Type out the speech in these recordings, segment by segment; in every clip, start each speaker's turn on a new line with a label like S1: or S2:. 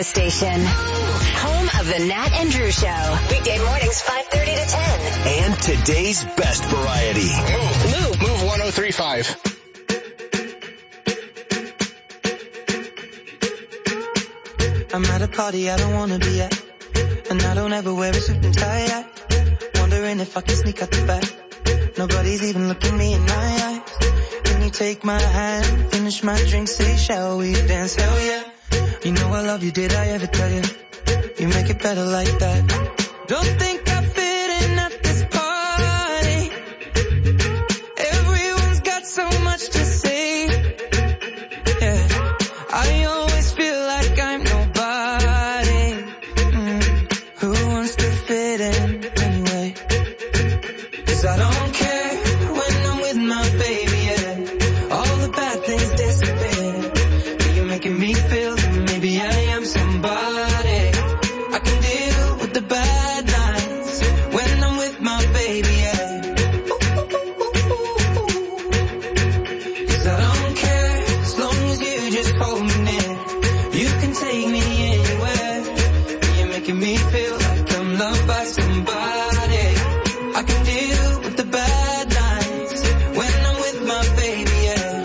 S1: station. Home of the Nat and Drew Show. Weekday mornings 5:30 to 10.
S2: And today's best variety.
S3: Move 103.5.
S4: I'm at a party I don't wanna be at, and I don't ever wear a suit and tie yet. Wondering if I can sneak out the back. Nobody's even looking me in my eyes. Can you take my hand, finish my drink, say shall we dance? Hell yeah. You know I love you, did I ever tell you? You make it better like that. Don't think I fit in at this party. Everyone's got so much to say. Yeah, I always feel like I'm nobody. Who wants to fit in anyway? 'Cause I don't care when I'm with my baby, yeah. All the bad things disappear. You're making me feel that maybe I am somebody. I can deal with the bad nights when I'm with my baby, yeah. 'Cause I don't care as long as you just hold me near. You can take me anywhere. You're making me feel like I'm loved by somebody. I can deal with the bad nights when I'm with my baby, yeah.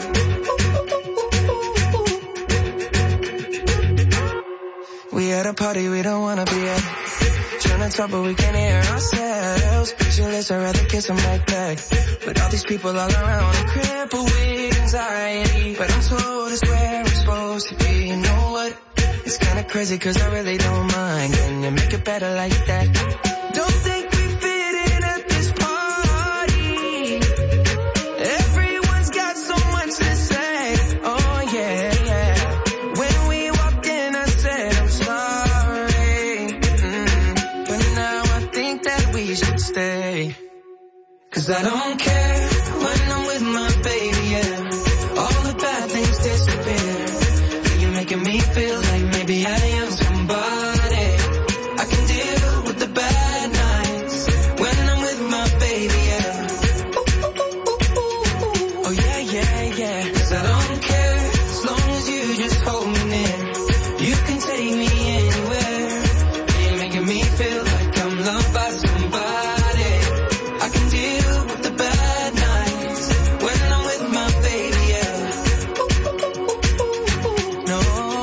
S4: We at a party we don't wanna be at. Trying to talk but we can't hear ourselves. Pictureless, I'd rather kiss them right back. But all these people all around, I'm crippled with anxiety. But I'm told it's where I'm supposed to be. You know what? It's kinda crazy 'cause I really don't mind. Can you make it better like that? Don't think we fit in at this party. Everyone's got so much to say. Oh yeah, yeah. When we walked in I said I'm sorry. But now I think that we should stay. 'Cause I don't care when I'm with my baby, yeah. All the bad things disappear. You're making me feel like maybe I am somebody. I can deal with the bad nights when I'm with my baby, yeah. Oh yeah, yeah, yeah. 'Cause I don't care as long as you just hold me near. You can take me anywhere. You're making me feel like I'm loved by somebody. I can deal with the bad nights when I'm with my baby, yeah. No,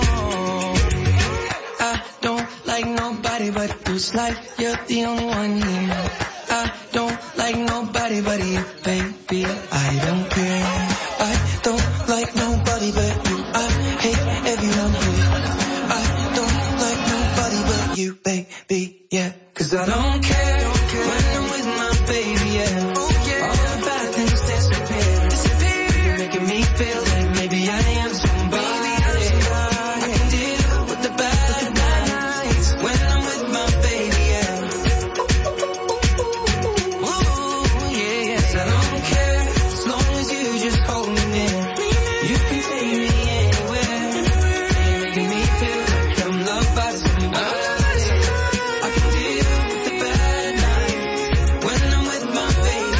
S4: I don't like nobody but you. It's like you're the only one here. I don't like nobody but you, baby. I don't care. I don't like nobody but you. I hate everyone here. I don't like nobody but you, baby, yeah. 'Cause I don't care when I'm with my baby, yeah. All the bad things disappear. You're making me feel like maybe I am somebody. I can deal with the bad nights when I'm with my baby, yeah. Ooh, yeah, yeah. 'Cause I don't care as long as you just hold me near. You can take me anywhere. You're making me feel like I'm loved by somebody. I can deal with the bad nights when I'm with my baby,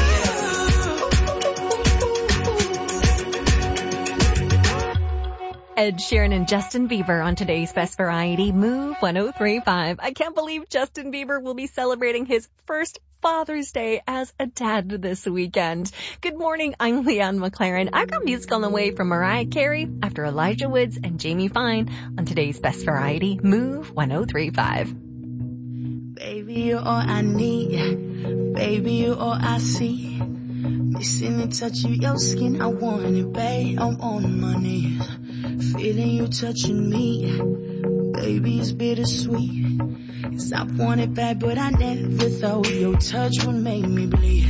S5: Ed Sheeran and Justin Bieber on today's Best Variety, Move 103.5. I can't believe Justin Bieber will be celebrating his first Father's Day as a dad this weekend. Good morning, I'm Leanne McLaren. I've got music on the way from Mariah Carey after Elijah Woods and Jamie Fine on today's Best Variety, Move 103.5.
S6: Baby, you're all I need. Baby, you're all I see. Missing the touch of your skin. I want it, babe. I'm on my knees. Feeling you touching me. Baby, it's bittersweet. 'Cause I want it bad, but I never thought your touch would make me bleed.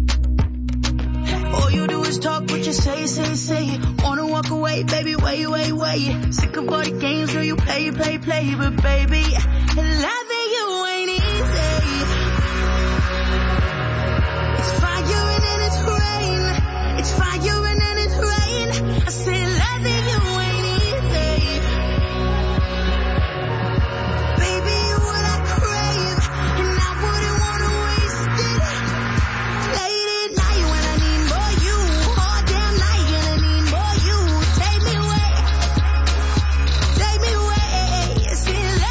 S6: All you do is talk, what you say, say, say. Wanna walk away, baby, wait, wait, wait. Sick of all the games where you play, play, play. But baby, loving you ain't easy. It's fire and then it's rain. It's fire and then it's rain. I say loving you ain't easy. Baby, you're what I crave, and I wouldn't wanna waste it. Late at night when I need more you, all damn night and I need more you. Take me away, say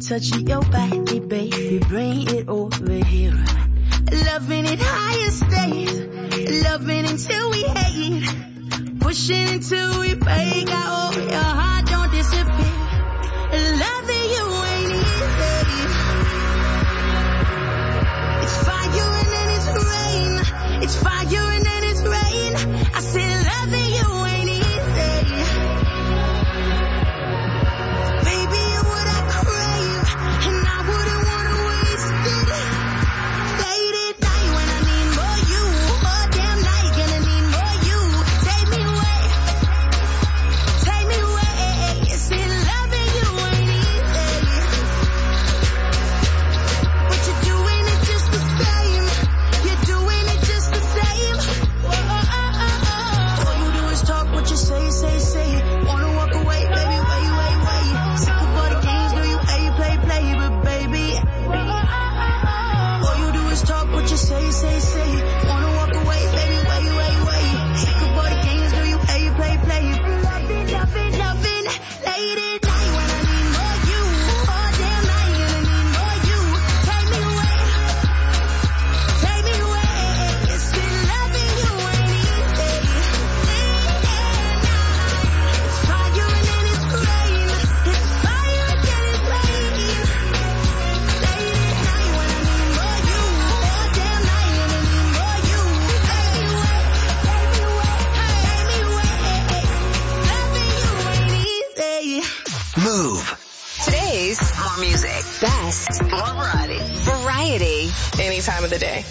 S6: touch of your body, baby, bring it over here. Loving it higher stays, loving until we hate, pushing until we break. I hope your heart don't disappear. Loving you ain't easy. It's fire and then it's rain. It's fire and then it's rain. I said loving you ain't easy. Baby, you're what I crave, and I wouldn't want to waste it. Late at night when I need more you, all damn night gonna need more you. Take me away, take me away. You see, loving you ain't easy, but you're doing it just the same. You're doing it just the same. All you do is talk what you say, say, say. Wanna walk away, baby, wait, wait, wait. Sick of all the games, girl, you play, play, play, but baby, all you do is talk what you say, say, say. Wanna walk away, baby, wait, wait, wait. Sick of all the games, girl, you play, play, play. Loving, loving, loving. Late at night when I need more you, all damn night gonna need more you. Take me away, take me away. It's been loving you ain't easy. Late at night, it's fire and then it's rain. It's fire and then it's rain. Late at night when I need more you, all damn night gonna need more you. Take me away, take me away, take me away. Loving you ain't easy.
S2: Move.
S1: Today's more music. Best. More variety. Variety.
S3: Any time of the day.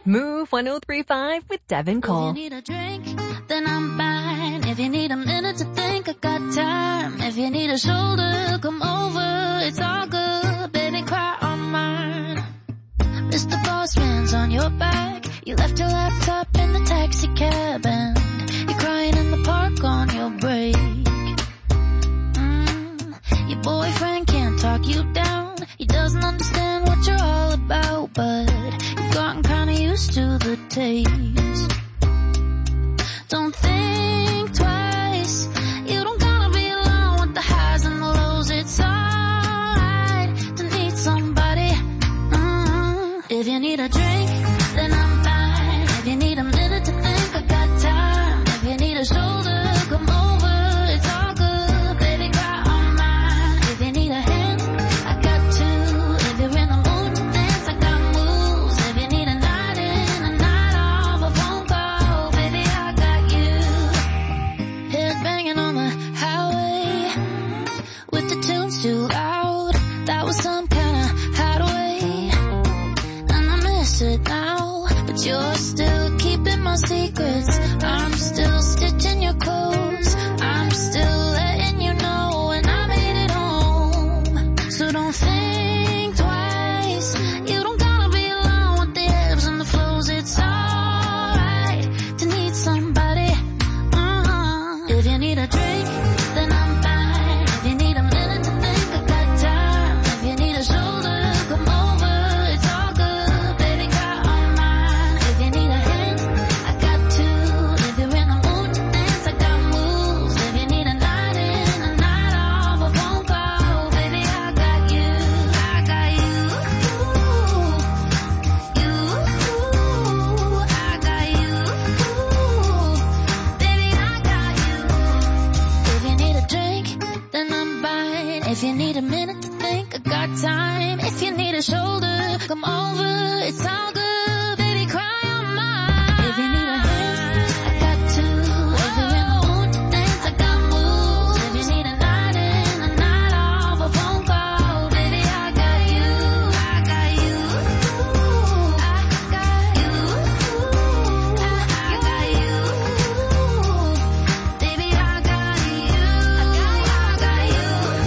S5: Move 103.5 with Devin Cole.
S7: If you need a drink, then I'm fine. If you need a minute to think, I got time. If you need a shoulder, come over. It's all good, baby, cry on mine. Mr. Boss Man's on your back. You left your laptop in the taxi cab and you're crying in the park on your break. Your boyfriend can't talk you down. He doesn't understand what you're all about, but you've gotten kinda used to the taste. Don't think twice. You don't gotta be alone with the highs and the lows. It's alright to need somebody. If you need a drink, then I'm fine. If you need a minute to think, I got time. If you need a shoulder, come over. It's all good, baby, cry on mine. If you need a hand, I got two. If you're in the mood to dance, I got moves. If you need a night in, a night off, a phone call, baby, I got you. Head banging on the highway with the tunes too loud. That was some kind of hideaway, and I miss it now. But you're still keeping my secrets. I'm still stitching your clothes. I'm still letting you know when I made it home. So don't think twice. You don't gotta be alone with the ebbs and the flows. It's alright to need somebody. If you need a drink, then I'm fine. If you need a minute to think, I got time. If you need a shoulder, come over. It's all good, baby, cry on mine. If you need a hand, I got two. If you're in the mood to dance, I got moves. If you need a night in, a night off, a phone call, baby, I got you. I got you. You. I got you. Baby, I got you. If you need a drink, then I'm fine. If you need a minute to think, I got time. If you need a shoulder, come over. It's all good, baby, cry on mine. If you need a hand, I got two. If you're in the mood to dance, I got moves. If you need a night in, a night off, a phone call, baby, I got you. I got you. I got you. I got you. Baby, I got you. I got you.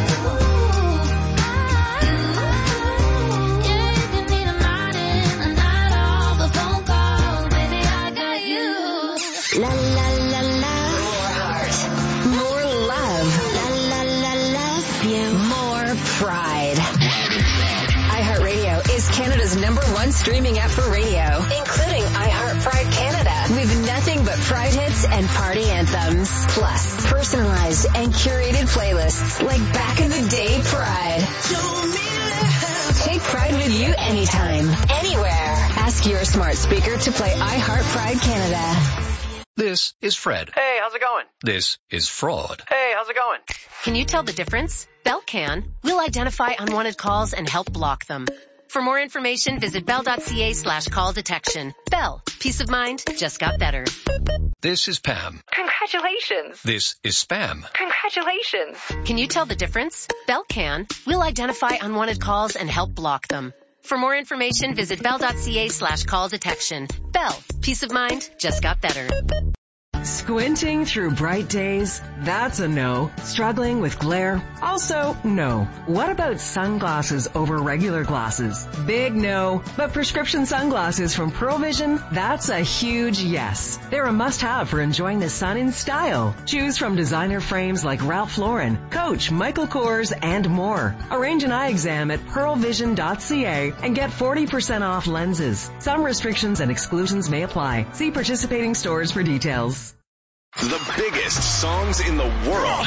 S7: Yeah, if you need a night in, a night off, a phone call, baby, I got you.
S1: La la la la. More heart. More love. La la la love you. More pride. iHeartRadio is Canada's #1 streaming app for radio, including iHeart Pride Canada, with nothing but Pride hits and party anthems. Plus, personalized and curated playlists like Back in the Day Pride. Take Pride with you anytime, anywhere. Ask your smart speaker to play iHeart Pride Canada.
S2: This is Fred.
S3: Hey, how's it going?
S2: This is Fraud.
S3: Hey, how's it going?
S8: Can you tell the difference? Bell can. We'll identify unwanted calls and help block them. For more information, visit bell.ca/call detection. Bell. Peace of mind just got better.
S2: This is Pam.
S9: Congratulations.
S2: This is Spam.
S9: Congratulations.
S8: Can you tell the difference? Bell can. We'll identify unwanted calls and help block them. For more information, visit bell.ca/call detection. Bell. Peace of mind just got better.
S10: Squinting through bright days? That's a no. Struggling with glare? Also no. What about sunglasses over regular glasses? Big no. But prescription sunglasses from Pearl Vision? That's a huge yes. They're a must-have for enjoying the sun in style. Choose from designer frames like Ralph Lauren, Coach, Michael Kors, and more. Arrange an eye exam at pearlvision.ca and get 40% off lenses. Some restrictions and exclusions may apply. See participating stores for details.
S2: The biggest songs in the world.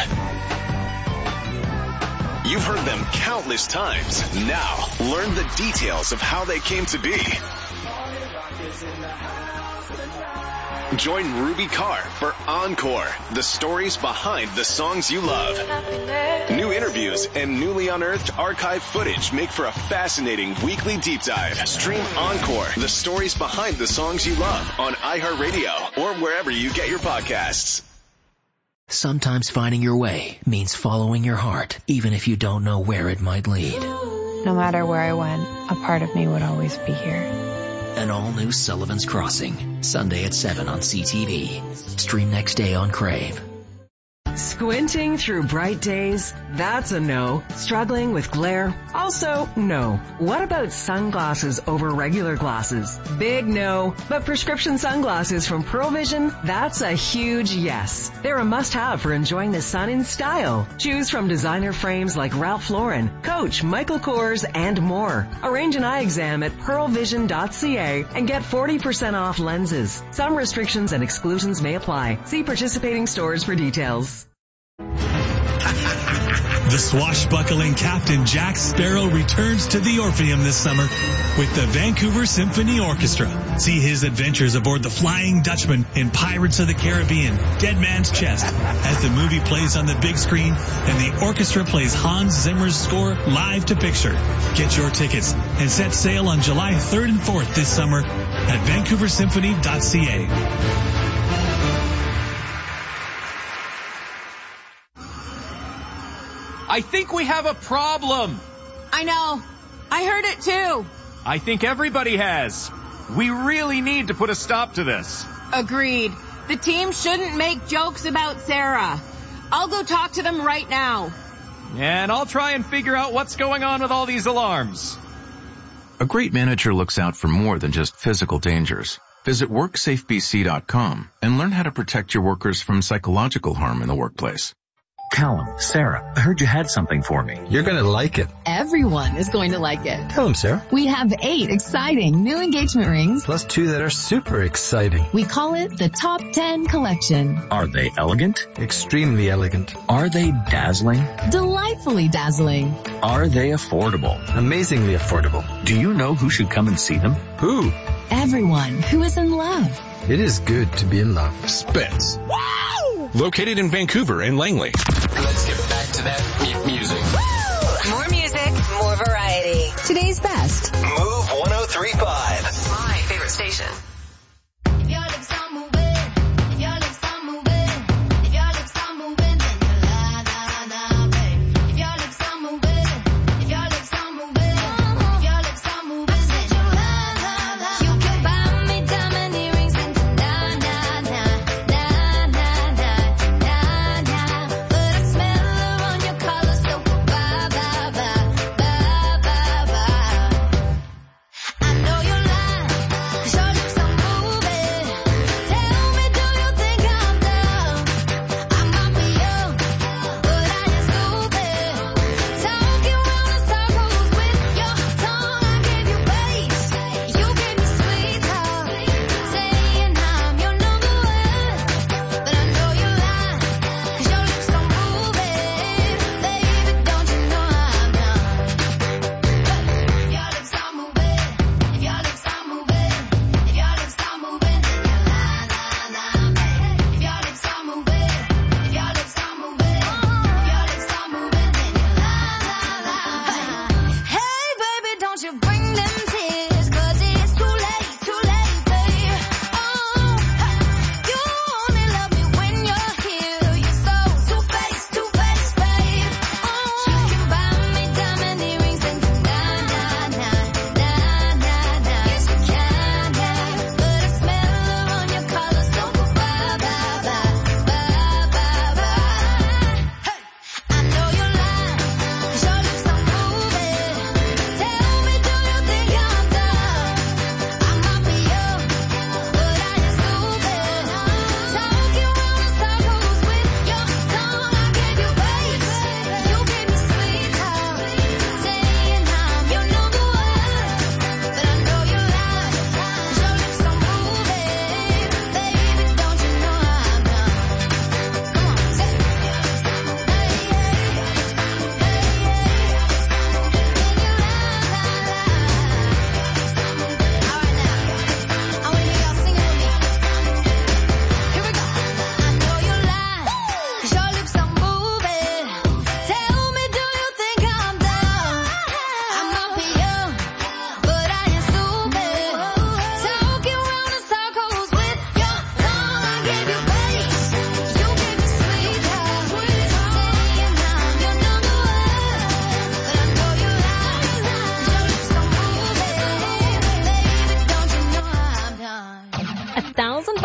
S2: You've heard them countless times. Now, learn the details of how they came to be. Join Ruby Carr for Encore, the stories behind the songs you love. New interviews and newly unearthed archive footage make for a fascinating weekly deep dive. Stream Encore, the stories behind the songs you love on iHeartRadio or wherever you get your podcasts.
S11: Sometimes finding your way means following your heart, even if you don't know where it might lead.
S12: No matter where I went, a part of me would always be here.
S11: An all-new Sullivan's Crossing, Sunday at 7 on CTV. Stream next day on Crave.
S10: Squinting through bright days? That's a no. Struggling with glare? Also no. What about sunglasses over regular glasses? Big no. But prescription sunglasses from Pearl Vision? That's a huge yes. They're a must-have for enjoying the sun in style. Choose from designer frames like Ralph Lauren, Coach, Michael Kors, and more. Arrange an eye exam at pearlvision.ca and get 40% off lenses. Some restrictions and exclusions may apply. See participating stores for details.
S12: The swashbuckling Captain Jack Sparrow returns to the Orpheum this summer with the Vancouver Symphony Orchestra. See his adventures aboard the Flying Dutchman in Pirates of the Caribbean, Dead Man's Chest, as the movie plays on the big screen and the orchestra plays Hans Zimmer's score live to picture. Get your tickets and set sail on July 3rd and 4th this summer at vancouversymphony.ca.
S13: I think we have a problem.
S14: I know. I heard it too.
S13: I think everybody has. We really need to put a stop to this.
S14: Agreed. The team shouldn't make jokes about Sarah. I'll go talk to them right now.
S13: And I'll try and figure out what's going on with all these alarms.
S15: A great manager looks out for more than just physical dangers. Visit WorksafeBC.com and learn how to protect your workers from psychological harm in the workplace.
S16: Callum, Sarah, I heard you had something for me.
S17: You're going to like it.
S18: Everyone is going to like it.
S17: Tell them, Sarah.
S18: We have 8 exciting new engagement rings.
S17: Plus 2 that are super exciting.
S18: We call it the Top 10 Collection.
S16: Are they elegant?
S17: Extremely elegant.
S16: Are they dazzling?
S18: Delightfully dazzling.
S16: Are they affordable?
S17: Amazingly affordable.
S16: Do you know who should come and see them?
S17: Who?
S18: Everyone who is in love.
S17: It is good to be in love.
S3: Spence. Wow! Located in Vancouver and Langley.
S19: Let's get back to that music.
S1: Woo! More music, more variety. Today's best.
S19: Move 103.5.
S1: My favorite station.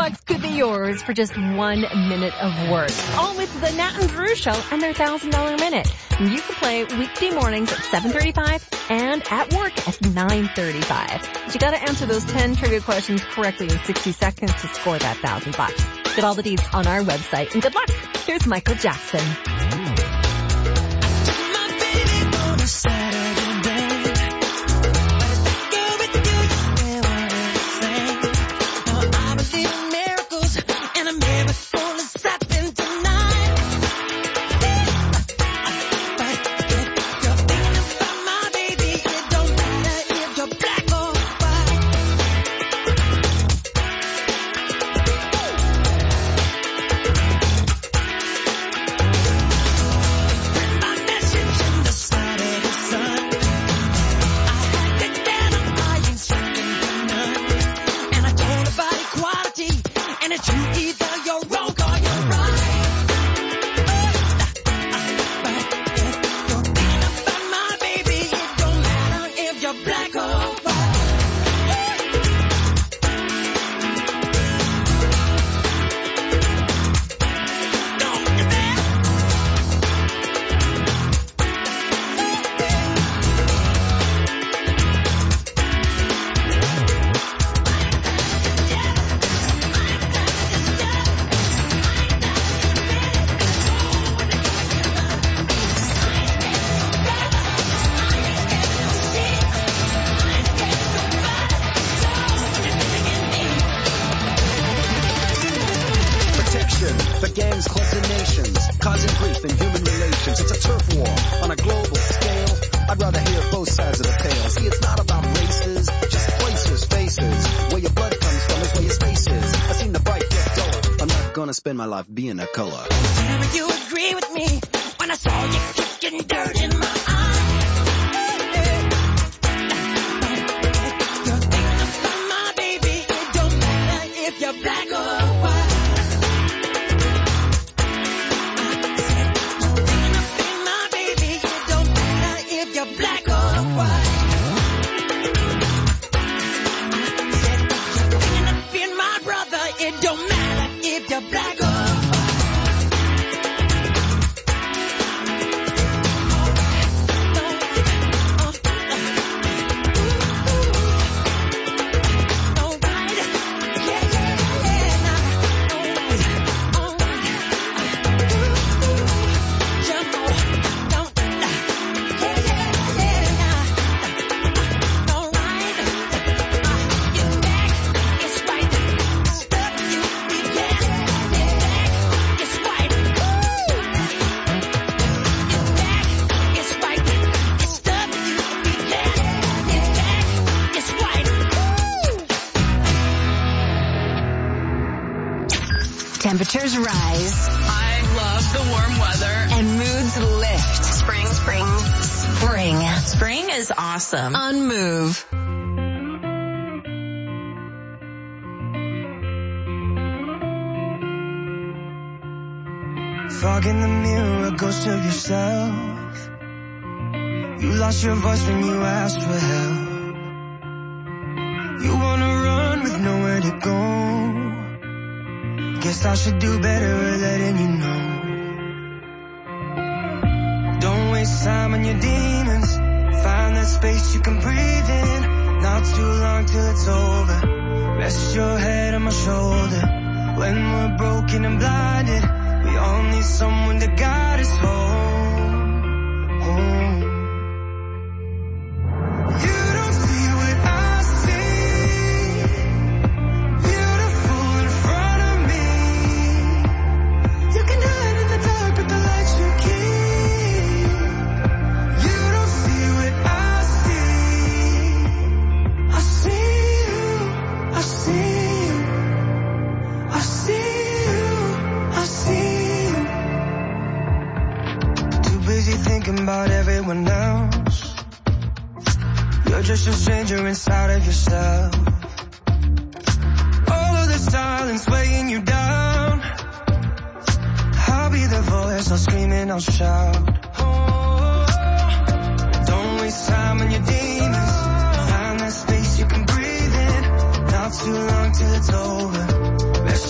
S5: $1,000 could be yours for just 1 minute of work. All with the Nat and Drew Show and their $1,000 minute. You can play weekday mornings at 7:35 and at work at 9:35. But you gotta answer those 10 trivia questions correctly in 60 seconds to score that $1,000. Get all the deets on our website, and good luck. Here's Michael Jackson.
S20: Spend my life being a color.
S6: Would you agree with me when I saw you kicking dirt in my eye? You're thinking about my baby. It don't matter if you're black or white. I said, you're thinking about my baby. It don't matter if you're black or white. I said, you're thinking of being my brother. It don't matter if you're black or white.
S1: Temperatures rise.
S14: I love the warm weather.
S1: And moods lift.
S14: Spring.
S1: Spring.
S14: Spring is awesome.
S1: On Move.
S4: Fog in the mirror, a ghost of yourself. You lost your voice when you asked for help. You wanna run with nowhere to go. Guess I should do better at letting you know. Don't waste time on your demons. Find that space you can breathe in. Not too long till it's over. Rest your head on my shoulder. When we're broken and blinded, we all need someone to guide us home. Home. You don't see what I see. Beautiful in front of me. You can hide in the dark with the lights you keep. You don't see what I see. I see you. I see you. I see you. I see you. Too busy thinking about everyone else. You're just a stranger inside of yourself. All of the silence weighing you down. I'll be the voice, I'll scream and I'll shout. Oh, don't waste time on your demons. Find that space you can breathe in. Not too long till it's over. Rest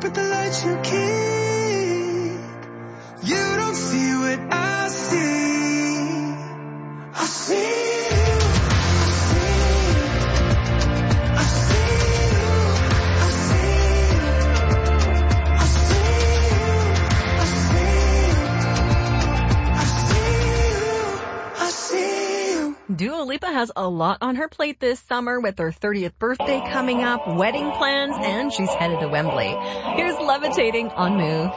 S4: with the light you keep. You don't see what I see. I see.
S5: Dua Lipa has a lot on her plate this summer with her 30th birthday coming up, wedding plans, and she's headed to Wembley. Here's Levitating on Move.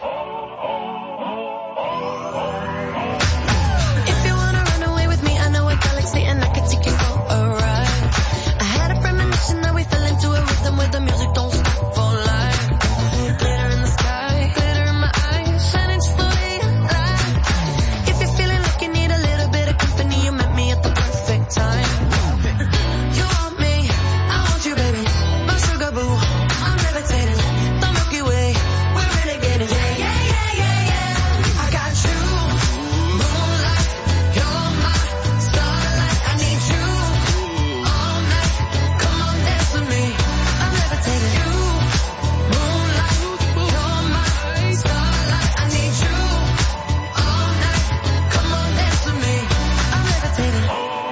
S21: If you wanna run away with me, I know a galaxy and I can take you for a ride. I had a premonition that we fell into a rhythm where the music don't stop for life. Glitter in the sky, glitter in my eyes, shining just the way I like. If you're feeling like you need a little bit of company, you met me at the perfect time. You want me, I want you, baby. My sugar boo, I'm levitating. The Milky Way, we're renegading. Yeah, yeah, yeah, yeah, yeah. I got you, moonlight. You're my starlight. I need you all night. Come on, dance with me. I'm levitating. You, moonlight. You're my starlight. I need you all night. Come on, dance with me. I'm levitating.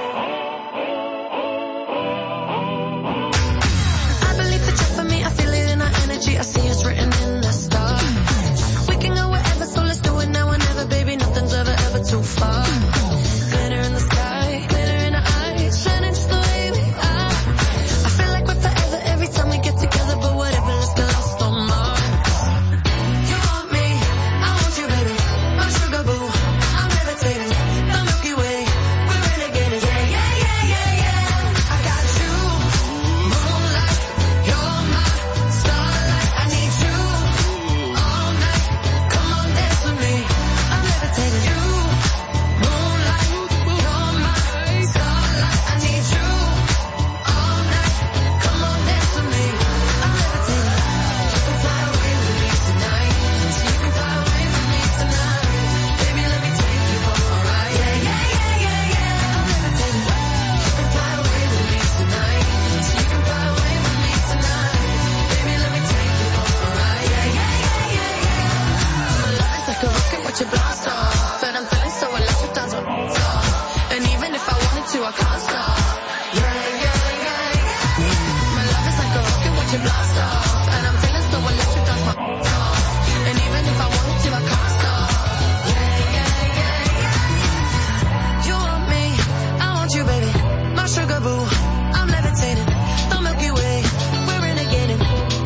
S21: I believe that you're for me. I feel it in our energy. I see it's written in the stars. We can go wherever, so let's do it now or never, baby. Nothing's ever too far. Glitter in the sky, glitter in our eyes, shining just the way we are. I feel like we're forever every time we get together, but whatever, let's get lost on Mars. You want me, I want you, baby. My sugar boo, I'm levitating. The Milky Way, we're renegading. Yeah, yeah, yeah, yeah, yeah. I got you, moonlight. You're my starlight. I need you all night. Come on, dance with me. I'm levitating. You, moonlight. You're my starlight. I need you all night. Come on, dance with me. I'm levitating. You can fly away with me tonight. So you can fly away with me tonight. Baby, let me take you for a ride. Yeah, yeah, yeah, yeah, yeah. I'm levitating. You can fly away with me tonight. So you can fly away with me tonight. Baby, let me take you for a ride. Yeah, yeah, yeah, yeah, yeah. My love is like a rocket, watch it blast off. And I'm feeling so electric, dance with off. And even if I wanted to, I can't stop. Yeah, yeah, yeah, yeah. My love is like a rocket, watch it blast off. And I'm feeling so electric, dance with off. And even if I wanted to, I can't stop. Yeah, yeah, yeah, yeah. You want me, I want you, baby. My sugar boo, I'm levitating. The Milky Way, we're renegading.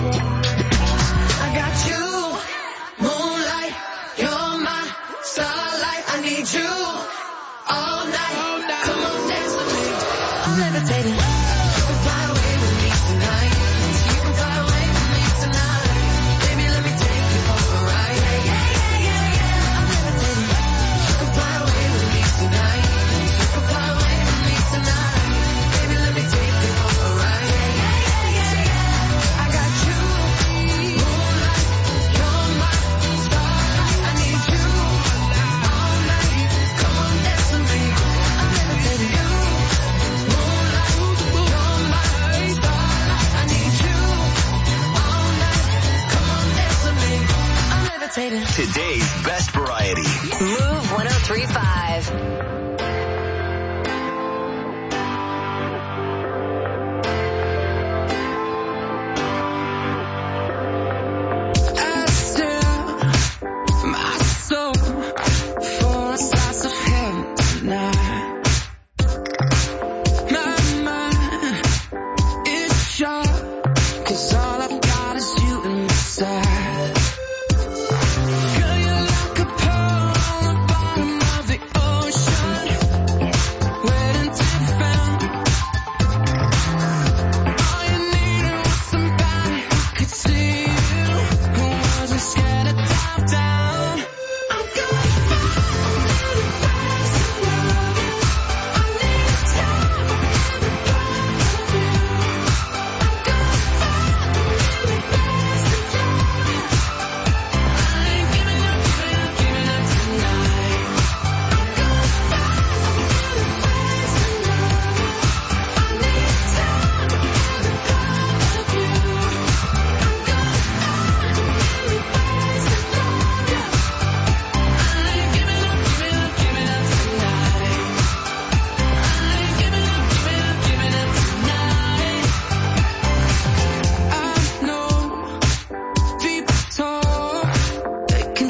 S21: I got you, moonlight. You're my starlight. I need you all night. Come on, dance with me. I'm levitating. You can fly away with me tonight. So you can fly away with me tonight. Baby, let me take you for a ride. Yeah, yeah, yeah, yeah, yeah. I'm levitating. You can fly away with me tonight. So you can fly away with me tonight. Baby, let me take you for a ride. Yeah, yeah, yeah, yeah, yeah. I got you, moonlight. You're my starlight. I need you all night. Come on, dance with me. I'm levitating. You, moonlight. You're my starlight. I need you all night. Come on, dance with me. I'm levitating.
S19: Today's best variety.
S1: Move 103.5.
S4: I sell my soul for a slice of heaven tonight. My mind is sharp, 'cause all I've got is you inside. Girl, you're like a pearl on the bottom of the ocean.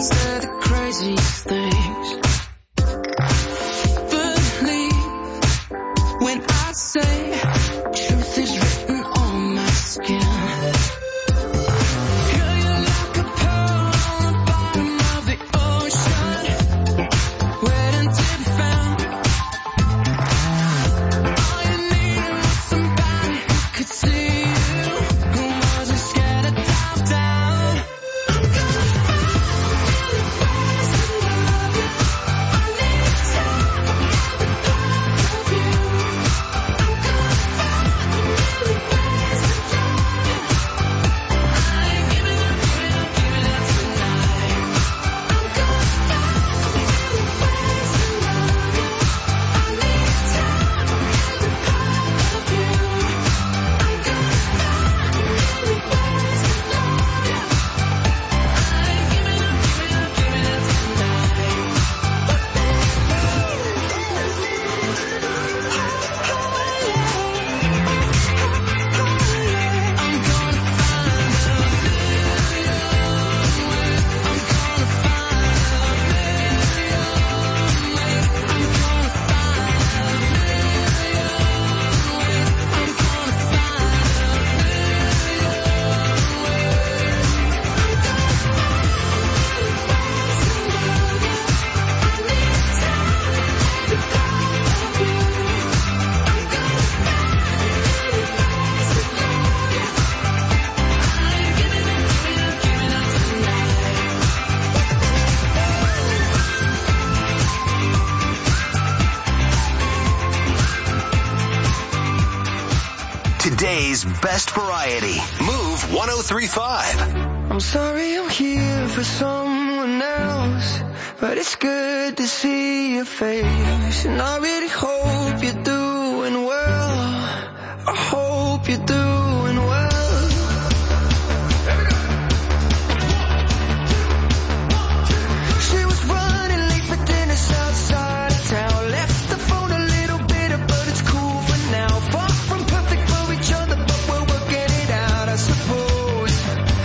S4: these are the craziest things. Believe when I say truth is written on my skin. Girl, you're like a pearl on the bottom of the ocean, waiting to be found. All you need was somebody who could see you, who wasn't scared to dive down. I'm gonna find you the ways to love you. I need time, every part of you. I'm gonna find you the ways to love you. I ain't giving up tonight. I'm gonna find you the ways to love you. I need time, every part of you. I'm gonna find you the ways to love you. I ain't giving up
S19: Today's best variety. Move 103.5.
S4: I'm sorry I'm here for someone else, but it's good to see your face. And I really hope you're doing well. I hope you're doing well. She was running late for dinner outside of town. Left the phone a little bitter, but it's cool for now. Far from perfect for each other, but we're working it out, I suppose.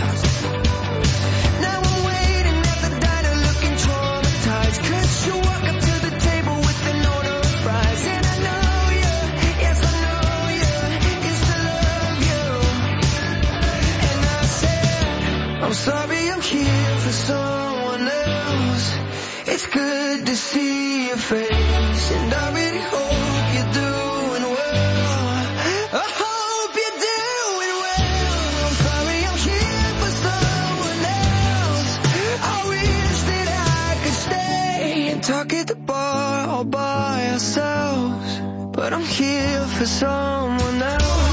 S4: Now I'm waiting at the diner looking traumatized, 'cause you walk up to the table with an order of fries. And I know you, yes I know you, used to love you. And I said, I'm sorry I'm here for someone else. It's good to see your face, and I really hope you're doing well. I hope you're doing well. I'm sorry I'm here for someone else. I wish that I could stay and talk at the bar all by ourselves, but I'm here for someone else.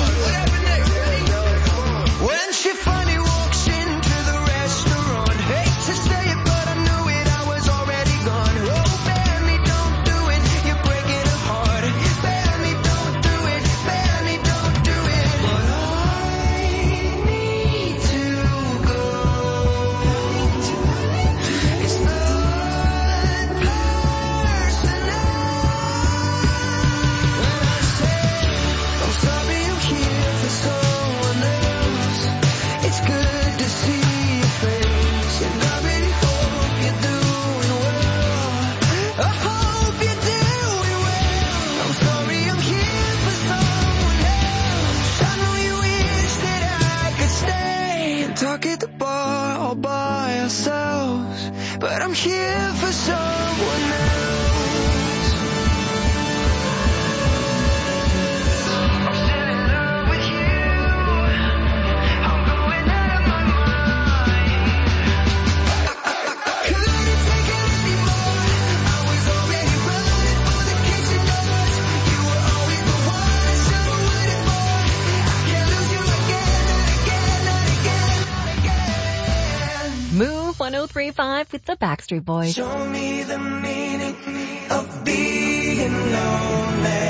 S4: When she finally walks into the restaurant, hate to say it, but I knew it, I was already gone. Oh, Benny, don't do it, you're breaking her heart. Benny, don't do it, Benny, don't do it. But I need to go. It's not personal. When I say I'm sorry I'm here for someone else, it's good to see your face, and I really hope you're doing well. I hope you're doing well. I'm sorry I'm here for someone else. I know you wish that I could stay and talk at the bar all by ourselves, but I'm here for someone else. I'm still in love with you. I'm going out of my mind. Couldn't take it anymore. I was already running for the kitchen doors. You were always the one I should have waited for. I can't lose you again, not again, not again, not again.
S5: Move 103.5 with the Backstreet Boys.
S4: Show me the meaning of being lonely.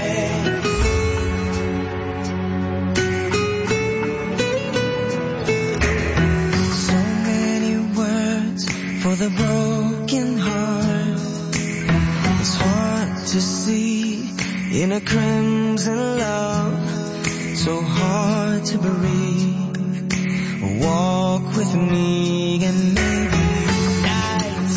S4: So many words for the broken heart. It's hard to see in a crimson love, so hard to breathe. Walk with me and maybe nights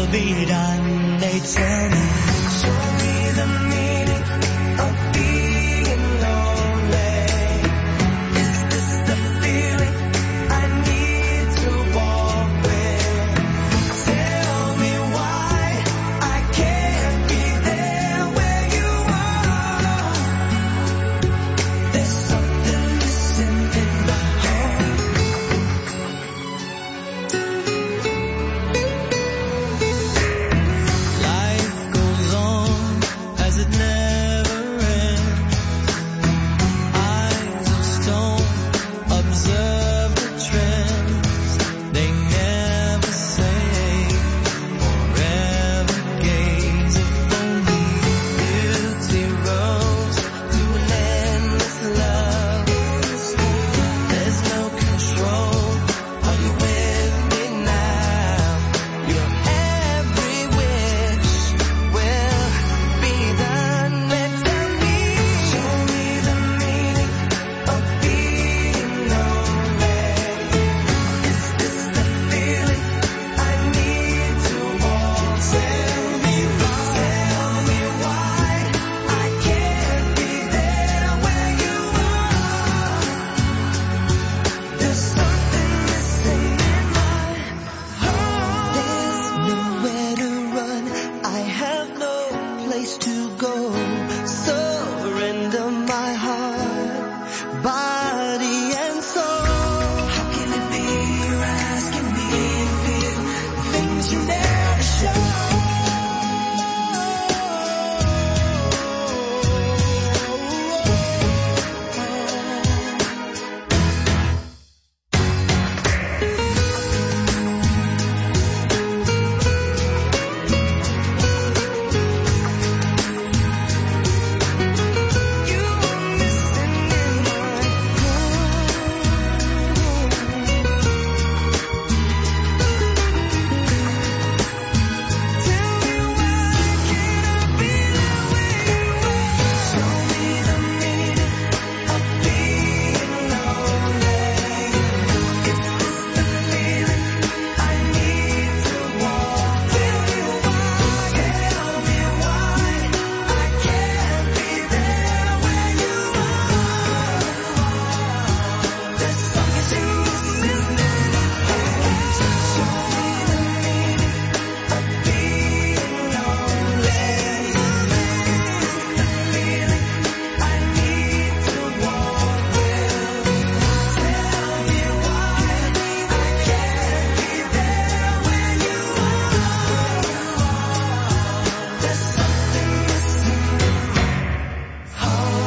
S4: be done? They tell me, show me the meaning of being lonely. Is this the feeling I need to walk with? Tell me why I can't be there where you are. There's something missing in my heart. Life goes on as it never ends. Eyes of stone observe the trends. They never say, forever gaze. If only beauty rose to an endless love. There's no control. Are you with me now? Your every wish will be done. Let's tell me, show me the meaning of being lonely. Is this the feeling I need to walk? Tell me why I can't be there where you are. There's something missing in my heart. There's nowhere to run. I have no place to go. Surrender my heart, body and soul. How can it be you're asking me to feel the things you never show? You are missing in my heart. Tell me why can't I be there where you are? Show me the meaning of being lonely. Is this the feeling I need to walk? Tell me why I can't be there where you are. There's something missing in my heart. Show me the meaning of being lonely. Is this the feeling I need to walk with? Tell me why I can't be there where you are. There's something missing in my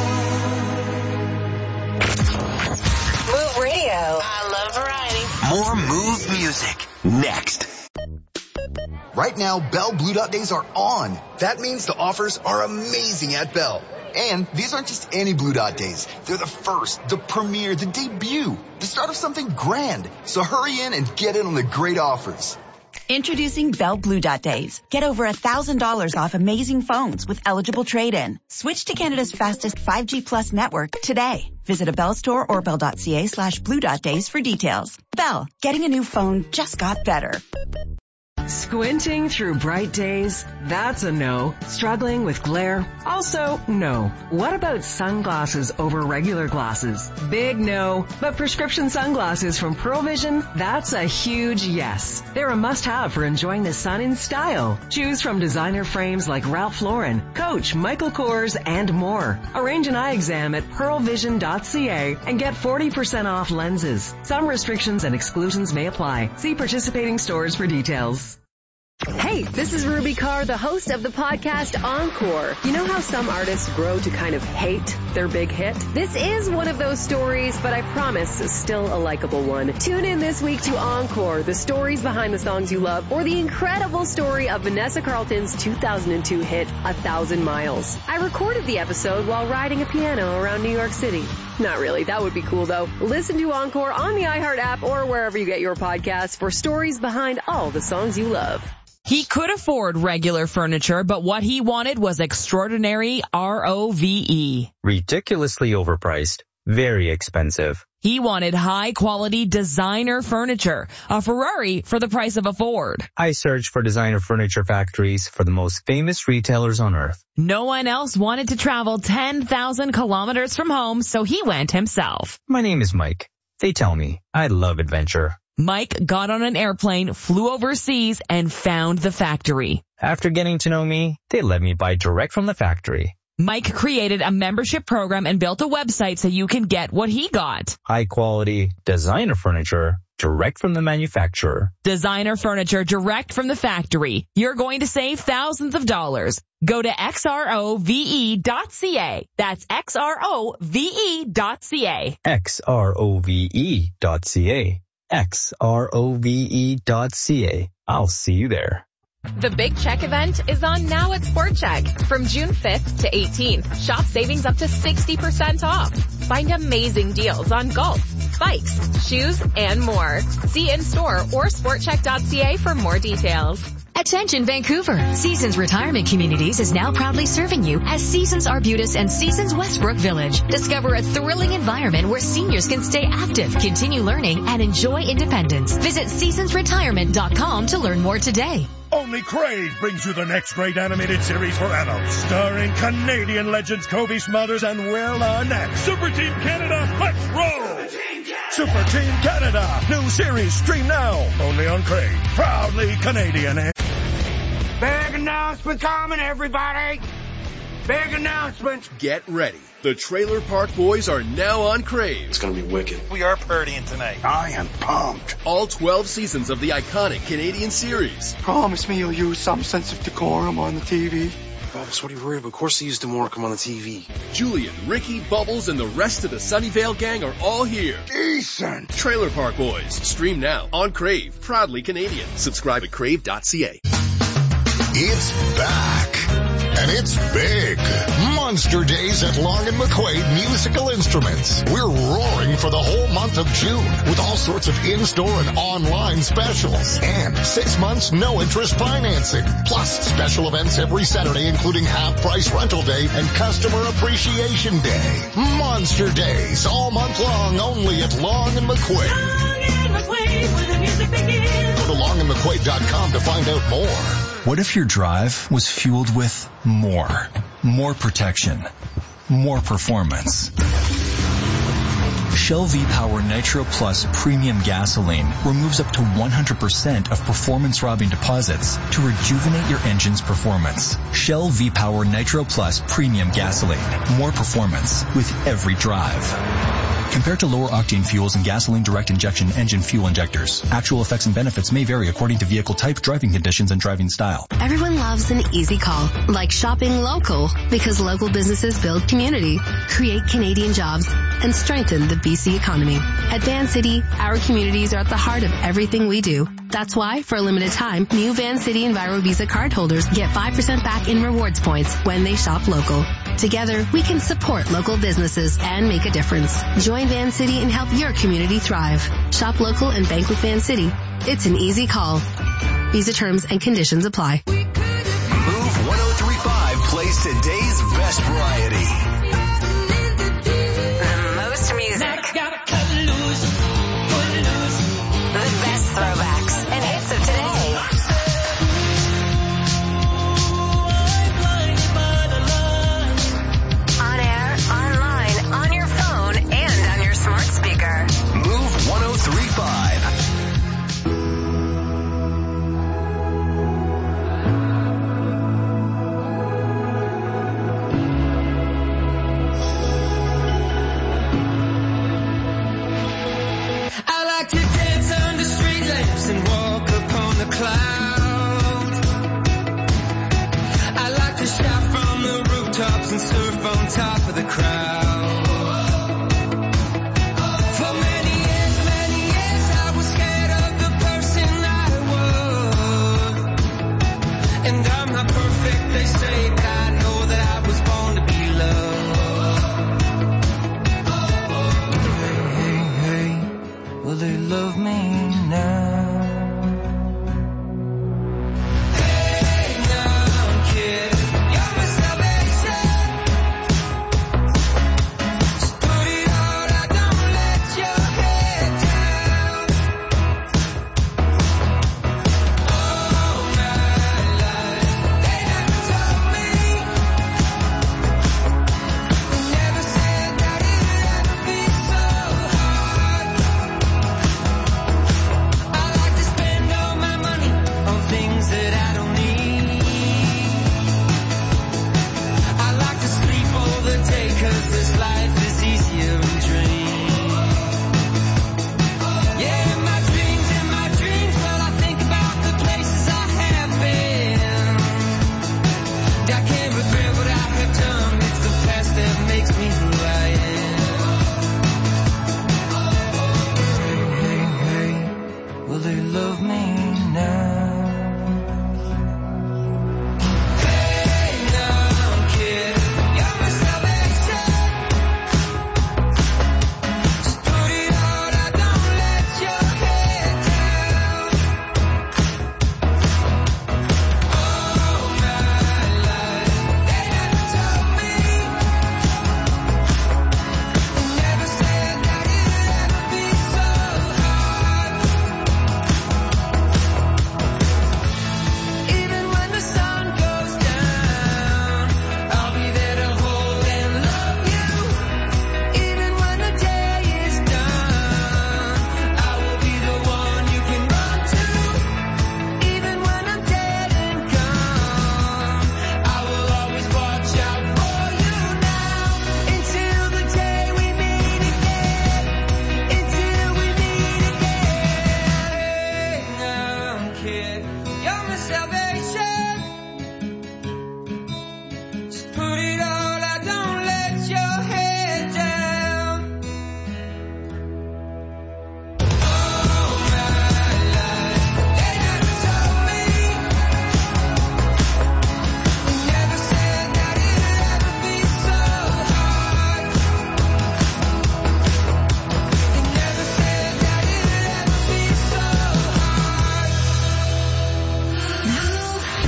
S4: heart.
S1: Move Radio.
S9: I love variety.
S19: More Move music next.
S7: Right now, Bell Blue Dot Days are on. That means the offers are amazing at Bell. And these aren't just any Blue Dot Days. They're the first, the premiere, the debut, the start of something grand. So hurry in and get in on the great offers.
S22: Introducing Bell Blue Dot Days. Get over $1,000 off amazing phones with eligible trade-in. Switch to Canada's fastest 5G Plus network today. Visit a Bell store or bell.ca/Blue Dot Days for details. Bell, getting a new phone just got better.
S10: Squinting through bright days? That's a no. Struggling with glare? Also no. What about sunglasses over regular glasses? Big no. But prescription sunglasses from Pearl Vision? That's a huge yes. They're a must-have for enjoying the sun in style. Choose from designer frames like Ralph Lauren, Coach, Michael Kors, and more. Arrange an eye exam at pearlvision.ca and get 40% off lenses. Some restrictions and exclusions may apply. See participating stores for details.
S23: Hey, this is Ruby Carr, the host of the podcast Encore. You know how some artists grow to kind of hate their big hit? This is one of those stories, but I promise still a likable one. Tune in this week to Encore, the stories behind the songs you love, or the incredible story of Vanessa Carlton's 2002 hit, 1,000 Miles. I recorded the episode while riding a piano around New York City. Not really. That would be cool, though. Listen to Encore on the iHeart app or wherever you get your podcasts for stories behind all the songs you love.
S24: He could afford regular furniture, but what he wanted was extraordinary ROVE.
S25: Ridiculously overpriced. Very expensive.
S24: He wanted high-quality designer furniture, a Ferrari for the price of a Ford.
S2: I searched for designer furniture factories for the most famous retailers on earth.
S24: No one else wanted to travel 10,000 kilometers from home, so he went himself.
S2: My name is Mike. They tell me I love adventure.
S24: Mike got on an airplane, flew overseas, and found the factory.
S2: After getting to know me, they let me buy direct from the factory.
S24: Mike created a membership program and built a website so you can get what he got.
S2: High quality designer furniture direct from the manufacturer.
S24: Designer furniture direct from the factory. You're going to save thousands of dollars. Go to xrove.ca. That's xrove.ca.
S2: xrove.ca. xrove.ca. I'll see you there.
S8: The Big Check event is on now at Sport Check. From June 5th to 18th, shop savings up to 60% off. Find amazing deals on golf, bikes, shoes, and more. See in-store or sportcheck.ca for more details.
S1: Attention Vancouver! Seasons Retirement Communities is now proudly serving you as Seasons Arbutus and Seasons Westbrook Village. Discover a thrilling environment where seniors can stay active, continue learning, and enjoy independence. Visit SeasonsRetirement.com to learn more today.
S11: Only Crave brings you the next great animated series for adults, starring Canadian legends Kobe Smulders and Will Arnett. Super Team Canada, let's roll! Super Team Canada, new series, stream now, only on Crave. Proudly Canadian.
S12: Big announcement coming, everybody! Big announcement!
S25: Get ready. The Trailer Park Boys are now on Crave.
S26: It's gonna be wicked.
S12: We are partying tonight.
S26: I am pumped.
S25: All 12 seasons of the iconic Canadian series.
S12: Promise me you'll use some sense of decorum on the TV.
S26: Bubbles, what are you worried about? Of course they used decorum on the TV.
S25: Julian, Ricky, Bubbles, and the rest of the Sunnyvale gang are all here.
S12: Decent.
S25: Trailer Park Boys. Stream now on Crave. Proudly Canadian. Subscribe at crave.ca.
S27: It's back. And it's big. Monster Days at Long and McQuaid Musical Instruments. We're roaring for the whole month of June with all sorts of in-store and online specials. And 6 months no interest financing. Plus special events every Saturday including half-price rental day and customer appreciation day. Monster Days all month long only at Long and McQuaid.
S21: Long and McQuaid where the music begins.
S27: Go to longandmcquaid.com to find out more.
S28: What if your drive was fueled with more? More protection. More performance. Shell V-Power Nitro Plus Premium Gasoline removes up to 100% of performance-robbing deposits to rejuvenate your engine's performance. Shell V-Power Nitro Plus Premium Gasoline. More performance with every drive. Compared to lower octane fuels and gasoline direct injection engine fuel injectors, actual effects and benefits may vary according to vehicle type, driving conditions, and driving style.
S29: Everyone loves an easy call, like shopping local, because local businesses build community, create Canadian jobs, and strengthen the BC economy. At Van City, our communities are at the heart of everything we do. That's why, for a limited time, new Van City and Viro Visa cardholders get 5% back in rewards points when they shop local. Together, we can support local businesses and make a difference. Join Van City and help your community thrive. Shop local and bank with Van City. It's an easy call. Visa terms and conditions apply.
S19: Move 1035 plays today's best variety.
S1: The most music. The best throwbacks and hits of today. On air, online, on your phone, and on your smart speaker.
S19: Move 1035.
S21: And surf on top of the crowd. For many years, I was scared of the person I was. And I'm not perfect, they say, but I know that I was born to be loved. Hey, will they love me now?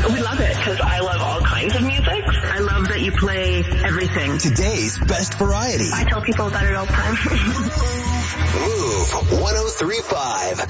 S3: We love it because I love all kinds of music. I love that you play everything.
S19: Today's best variety.
S3: I tell people about it all the time.
S19: Move 103.5.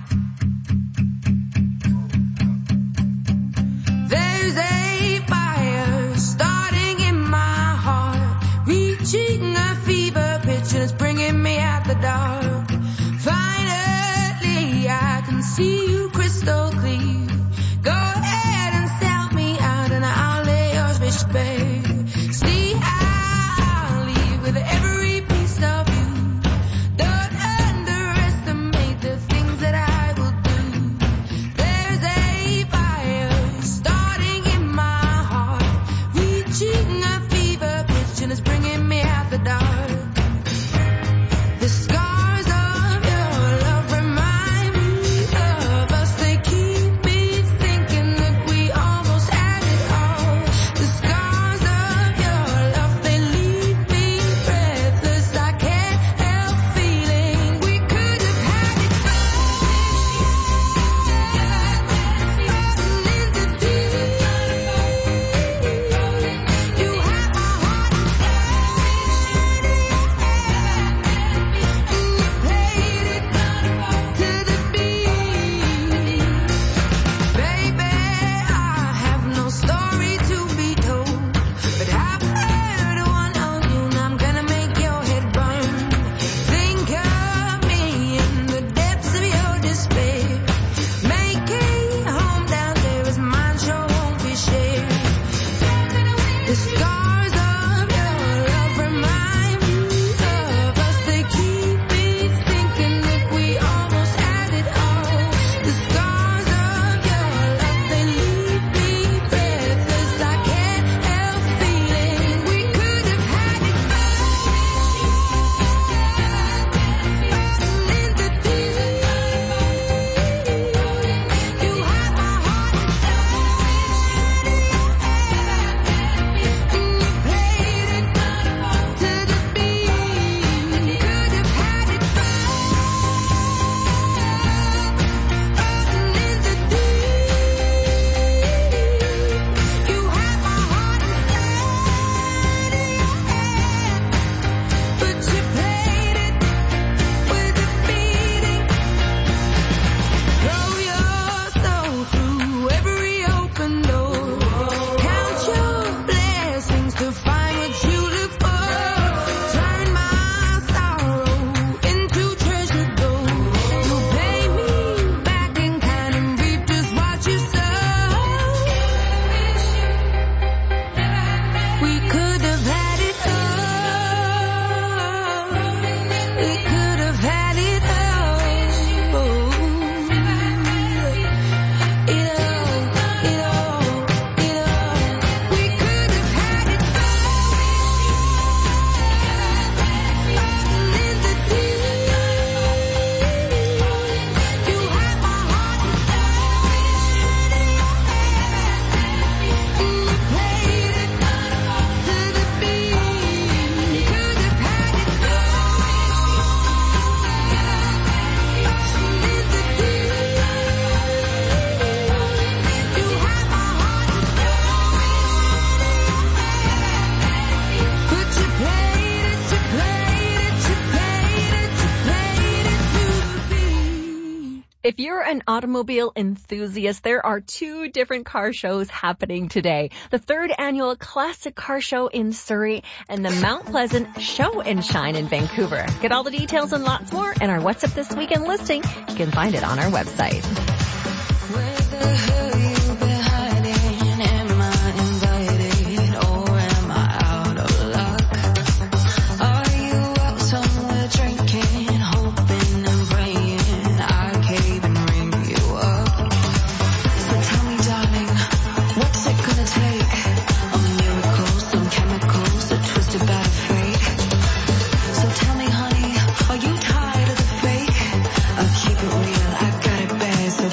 S21: There's a fire starting in my heart, reaching a fever pitch and it's bringing me out the dark. Finally, I can see you crystal clear. Go ahead and sell me out and I'll lay your fish bare. See, I'll leave with every piece of you. Don't underestimate the things that I will do. There's a fire starting in my heart, reaching a fever pitch and it's bringing me out the dark. The scars of your love remind me of us. They keep me thinking that we almost had it all. The scars of your love, they leave me breathless. I can't help feeling we could have had it all. You have my heart to the beat. Baby, I have no story to be told, but I've heard one of you and I'm gonna make your head burn. Think of me in the depths of your despair. Making home down there is mine, sure won't be shared. The scars of your love remind me of us. They keep me thinking that we almost had it all. The scars of your love, they leave me breathless. I can't help feeling we could have had it in the deep. You have my heart and you played it to the beat. Could have had it in the deep. You have my heart and but you played it with the beating. Throw your soul through every open door. Count your blessings to find what you look for. Turn my sorrow into treasure gold. You pay me back in kind and reap just what you sow. We could have had it all. We could have had it all. We could have had it in the deep. You have my heart and you played it to the beat. Could have had it in the deep. You have my heart but you played it to the beat.
S5: If you're an automobile enthusiast, there are two different car shows happening today. The 3rd annual Classic Car Show in Surrey and the Mount Pleasant Show and Shine in Vancouver. Get all the details and lots more in our What's Up This Weekend listing. You can find it on our website.
S21: Where the hell you been hiding? Am I invited or am I out of luck? Are you out somewhere drinking, hoping and praying I can't even ring you up? So tell me, darling, what's it gonna take? A miracle, some chemicals, a twisted bad fate. So tell me, honey, are you tired of the fake? I'll keep it real, I got it bad, so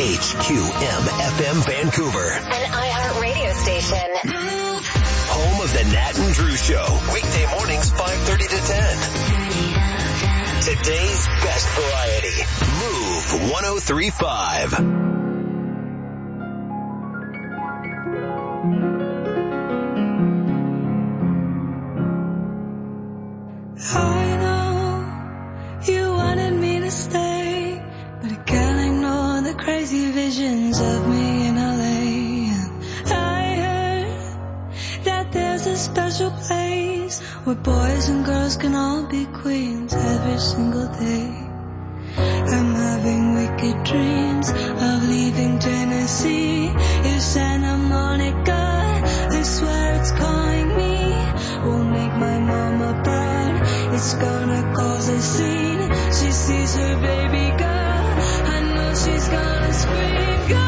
S19: WHQM-FM Vancouver.
S1: An iHeart radio station.
S19: Home of the Nat and Drew Show. Weekday mornings 5:30 to 10. Today's best variety. Move 103.5.
S21: I know you wanted me to stay, but I can't ignore the crazy visions of me in LA. I heard that there's a special place where boys and girls can all be queens every single day. I'm having wicked dreams of leaving Tennessee. If Santa Monica, I swear it's calling me, won't make my mama proud. It's gonna cause a scene. She sees her baby girl, I know she's gonna scream.